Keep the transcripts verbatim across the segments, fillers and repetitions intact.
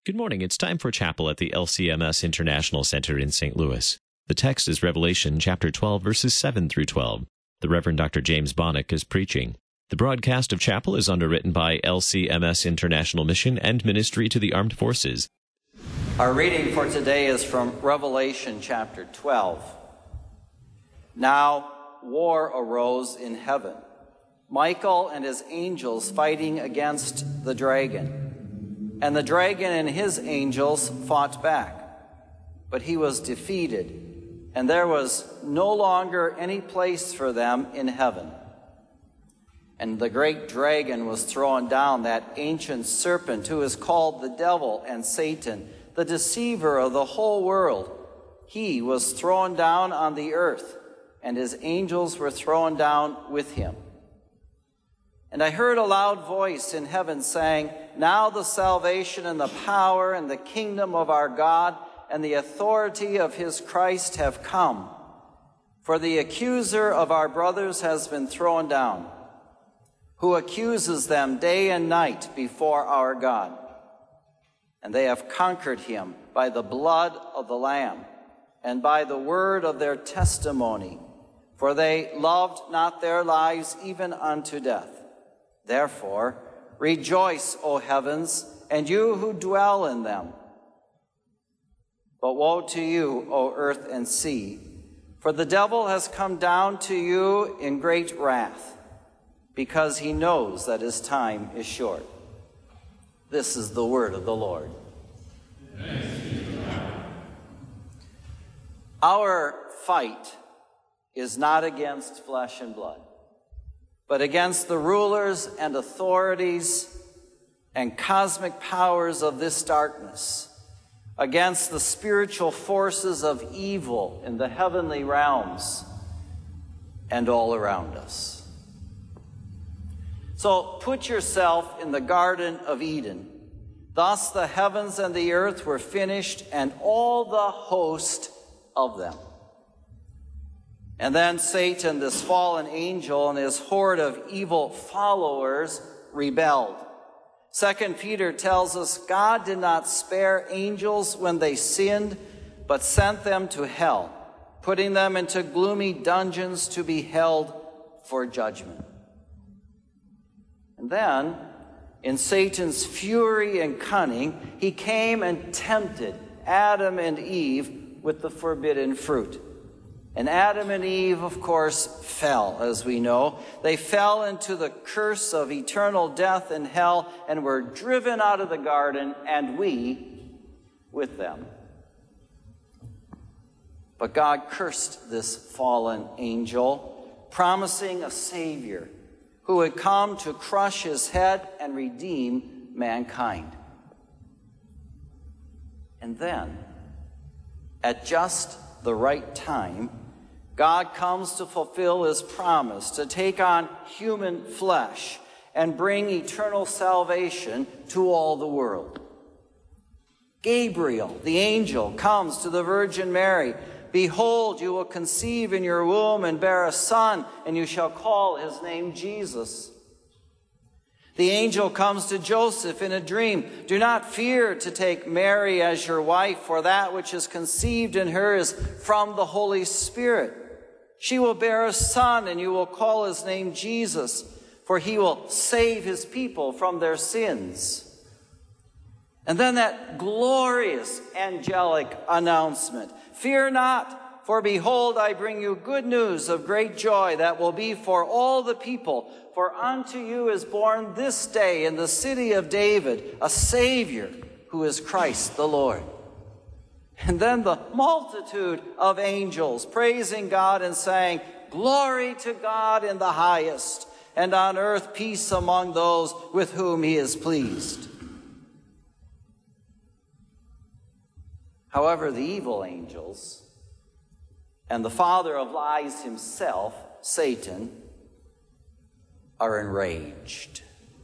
Good morning. It's time for chapel at the L C M S International Center in Saint Louis. The text is Revelation chapter twelve, verses seven through twelve. The Reverend Doctor James Bonnick is preaching. The broadcast of chapel is underwritten by L C M S International Mission and Ministry to the Armed Forces. Our reading for today is from Revelation chapter twelve. Now war arose in heaven, Michael and his angels fighting against the dragon. And the dragon and his angels fought back, but he was defeated, and there was no longer any place for them in heaven. And the great dragon was thrown down, that ancient serpent who is called the devil and Satan, the deceiver of the whole world. He was thrown down on the earth, and his angels were thrown down with him. And I heard a loud voice in heaven saying, "Now the salvation and the power and the kingdom of our God and the authority of his Christ have come. For the accuser of our brothers has been thrown down, who accuses them day and night before our God. And they have conquered him by the blood of the Lamb and by the word of their testimony, for they loved not their lives even unto death. Therefore, rejoice, O heavens, and you who dwell in them. But woe to you, O earth and sea, for the devil has come down to you in great wrath, because he knows that his time is short." This is the word of the Lord. Our fight is not against flesh and blood, but against the rulers and authorities and cosmic powers of this darkness, against the spiritual forces of evil in the heavenly realms and all around us. So put yourself in the Garden of Eden. Thus the heavens and the earth were finished, and all the host of them. And then Satan, this fallen angel, and his horde of evil followers rebelled. Second Peter tells us God did not spare angels when they sinned, but sent them to hell, putting them into gloomy dungeons to be held for judgment. And then, in Satan's fury and cunning, he came and tempted Adam and Eve with the forbidden fruit. And Adam and Eve, of course, fell, as we know. They fell into the curse of eternal death and hell and were driven out of the garden, and we with them. But God cursed this fallen angel, promising a Savior who would come to crush his head and redeem mankind. And then, at just the right time, God comes to fulfill his promise to take on human flesh and bring eternal salvation to all the world. Gabriel, the angel, comes to the Virgin Mary. "Behold, you will conceive in your womb and bear a son, and you shall call his name Jesus." The angel comes to Joseph in a dream. "Do not fear to take Mary as your wife, for that which is conceived in her is from the Holy Spirit. She will bear a son, and you will call his name Jesus, for he will save his people from their sins." And then that glorious angelic announcement, "Fear not, for behold, I bring you good news of great joy that will be for all the people. For unto you is born this day in the city of David a Savior, who is Christ the Lord." And then the multitude of angels praising God and saying, "Glory to God in the highest, and on earth peace among those with whom he is pleased." However, the evil angels and the father of lies himself, Satan, are enraged.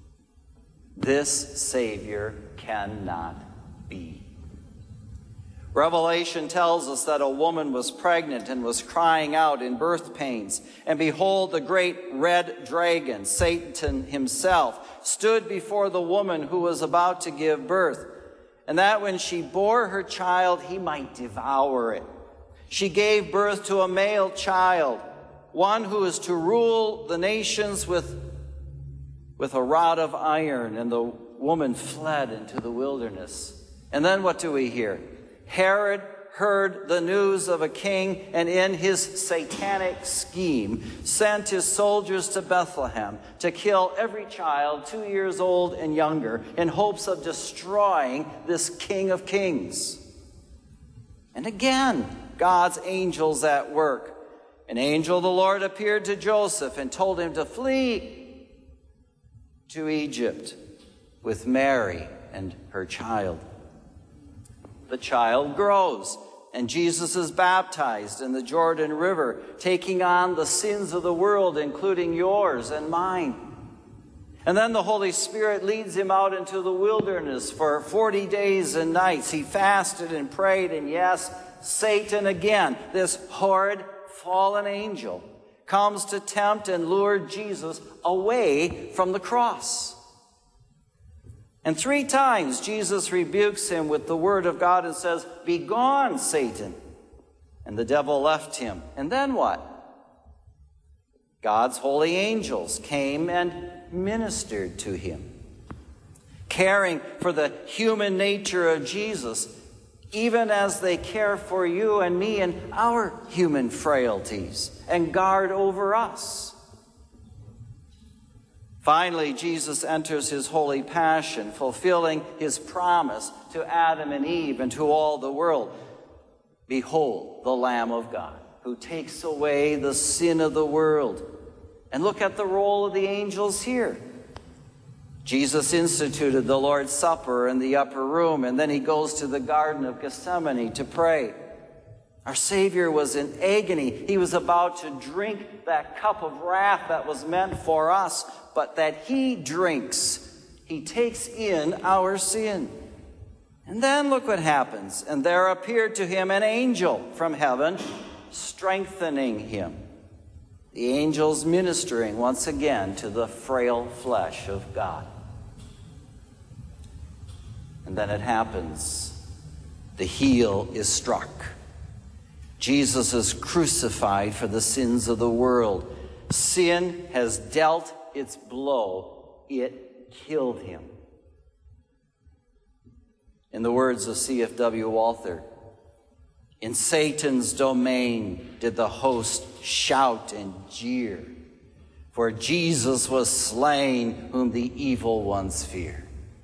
This Savior cannot be. Revelation tells us that a woman was pregnant and was crying out in birth pains. And behold, the great red dragon, Satan himself, stood before the woman who was about to give birth. and that when she bore her child, he might devour it. She gave birth to a male child, one who is to rule the nations with, with a rod of iron. And the woman fled into the wilderness. And then what do we hear? Herod heard the news of a king, and in his satanic scheme sent his soldiers to Bethlehem to kill every child two years old and younger in hopes of destroying this King of Kings. And again, God's angels at work. An angel of the Lord appeared to Joseph and told him to flee to Egypt with Mary and her child. The child grows, and Jesus is baptized in the Jordan River, taking on the sins of the world, including yours and mine. And then the Holy Spirit leads him out into the wilderness for forty days and nights. He fasted and prayed, and yes, Satan again, this horrid fallen angel, comes to tempt and lure Jesus away from the cross. And three times Jesus rebukes him with the word of God and says, "Begone, Satan." And the devil left him. And then what? God's holy angels came and ministered to him, caring for the human nature of Jesus, even as they care for you and me and our human frailties and guard over us. Finally, Jesus enters his holy passion, fulfilling his promise to Adam and Eve and to all the world. Behold, the Lamb of God, who takes away the sin of the world. And look at the role of the angels here. Jesus instituted the Lord's Supper in the upper room, and then he goes to the Garden of Gethsemane to pray. Our Savior was in agony. He was about to drink that cup of wrath that was meant for us, but that he drinks. He takes in our sin. And then look what happens. And there appeared to him an angel from heaven, strengthening him. The angels ministering once again to the frail flesh of God. And then it happens. The heel is struck. Jesus is crucified for the sins of the world. Sin has dealt its blow. It killed him. In the words of C F W Walther, in Satan's domain did the host shout and jeer, for Jesus was slain whom the evil ones fear.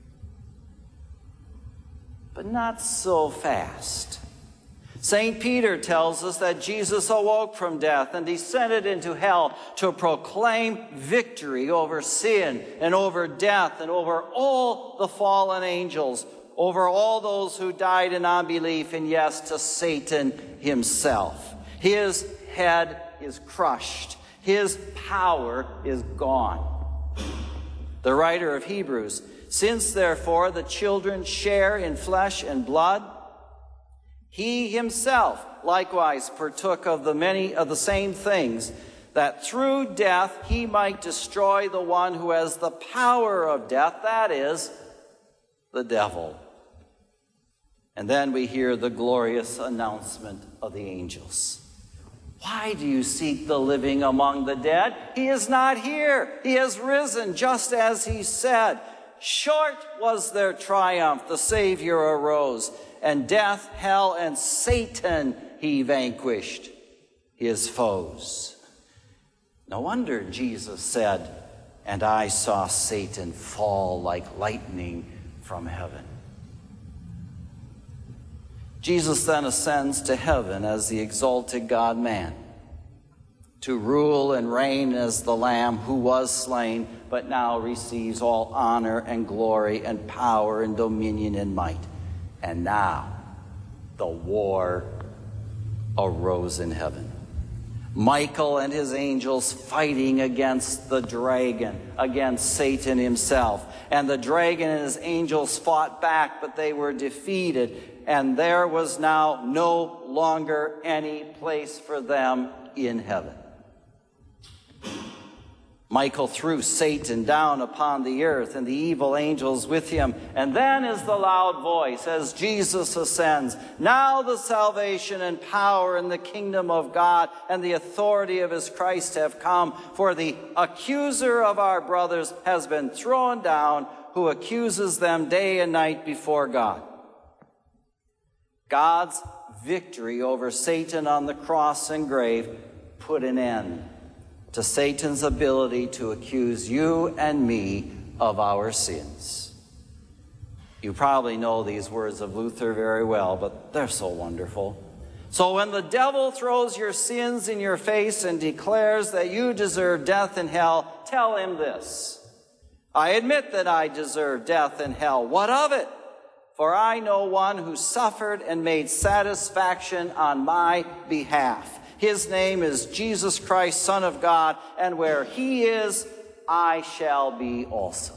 But not so fast. Saint Peter tells us that Jesus awoke from death and descended into hell to proclaim victory over sin and over death and over all the fallen angels, over all those who died in unbelief, and yes, to Satan himself. His head is crushed. His power is gone. The writer of Hebrews, since therefore the children share in flesh and blood, he himself likewise partook of the many of the same things, that through death he might destroy the one who has the power of death, that is, the devil. And then we hear the glorious announcement of the angels. Why do you seek the living among the dead? He is not here. He has risen, just as he said. Short was their triumph. The Savior arose, and death, hell, and Satan he vanquished, his foes. No wonder Jesus said, and I saw Satan fall like lightning from heaven. Jesus then ascends to heaven as the exalted God-man, to rule and reign as the Lamb who was slain, but now receives all honor and glory and power and dominion and might. And now the war arose in heaven. Michael and his angels fighting against the dragon, against Satan himself. And the dragon and his angels fought back, but they were defeated. And there was now no longer any place for them in heaven. Michael threw Satan down upon the earth and the evil angels with him. And then is the loud voice as Jesus ascends. Now the salvation and power and the kingdom of God and the authority of his Christ have come. For the accuser of our brothers has been thrown down, who accuses them day and night before God. God's victory over Satan on the cross and grave put an end to Satan's ability to accuse you and me of our sins. You probably know these words of Luther very well, but they're so wonderful. So when the devil throws your sins in your face and declares that you deserve death and hell, tell him this: I admit that I deserve death and hell. What of it? For I know one who suffered and made satisfaction on my behalf. His name is Jesus Christ, Son of God, and where he is, I shall be also.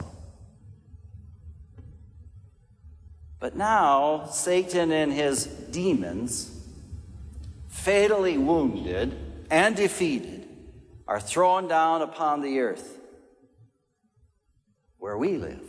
But now, Satan and his demons, fatally wounded and defeated, are thrown down upon the earth, where we live.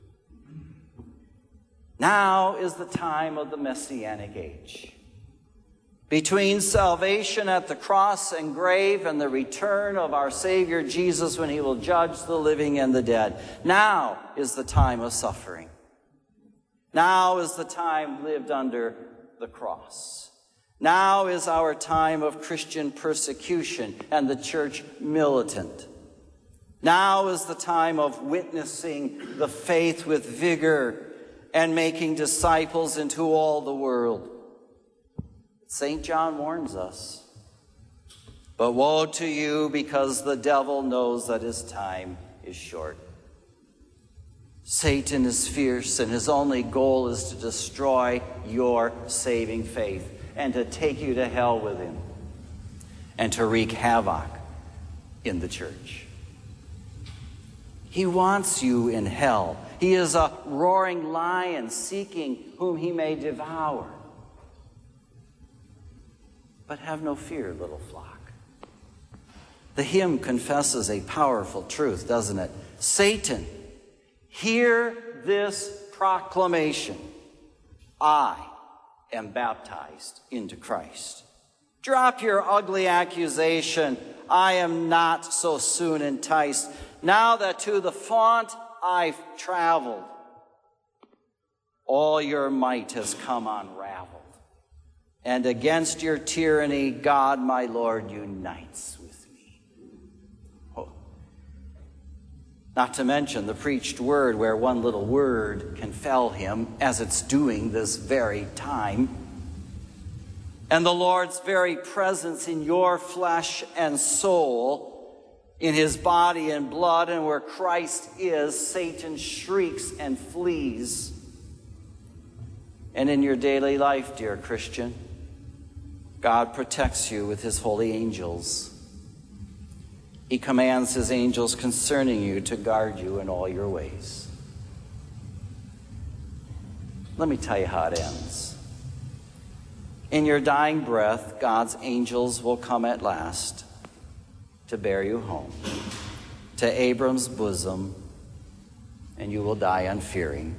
Now is the time of the Messianic age. Between salvation at the cross and grave and the return of our Savior Jesus when he will judge the living and the dead, now is the time of suffering. Now is the time lived under the cross. Now is our time of Christian persecution and the church militant. Now is the time of witnessing the faith with vigor and making disciples into all the world. Saint John warns us, but woe to you because the devil knows that his time is short. Satan is fierce and his only goal is to destroy your saving faith and to take you to hell with him and to wreak havoc in the church. He wants you in hell. He is a roaring lion seeking whom he may devour. But have no fear, little flock. The hymn confesses a powerful truth, doesn't it? Satan, hear this proclamation. I am baptized into Christ. Drop your ugly accusation. I am not so soon enticed. Now that to the font I've traveled, all your might has come unraveled. And against your tyranny, God, my Lord, unites with me. Oh. Not to mention the preached word, where one little word can fell him, as it's doing this very time. And the Lord's very presence in your flesh and soul, in his body and blood, and where Christ is, Satan shrieks and flees. And in your daily life, dear Christian, God protects you with his holy angels. He commands his angels concerning you to guard you in all your ways. Let me tell you how it ends. In your dying breath, God's angels will come at last to bear you home to Abram's bosom, and you will die unfearing.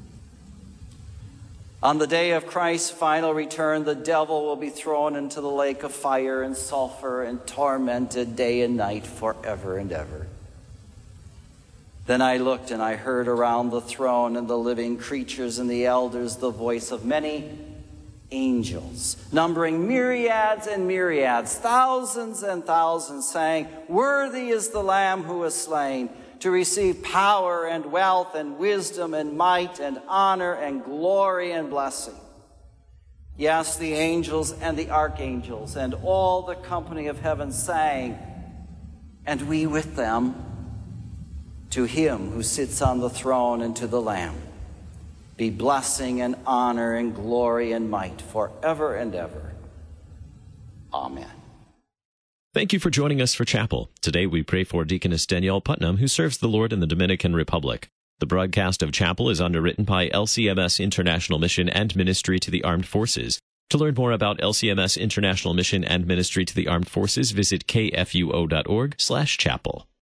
On the day of Christ's final return, the devil will be thrown into the lake of fire and sulfur and tormented day and night forever and ever. Then I looked and I heard around the throne and the living creatures and the elders the voice of many angels, numbering myriads and myriads, thousands and thousands, saying, "Worthy is the Lamb who was slain, to receive power and wealth and wisdom and might and honor and glory and blessing." Yes, the angels and the archangels and all the company of heaven sang, and we with them, to him who sits on the throne and to the Lamb be blessing and honor and glory and might forever and ever. Amen. Thank you for joining us for Chapel. Today we pray for Deaconess Danielle Putnam, who serves the Lord in the Dominican Republic. The broadcast of Chapel is underwritten by L C M S International Mission and Ministry to the Armed Forces. To learn more about L C M S International Mission and Ministry to the Armed Forces, visit k f u o dot org slash chapel.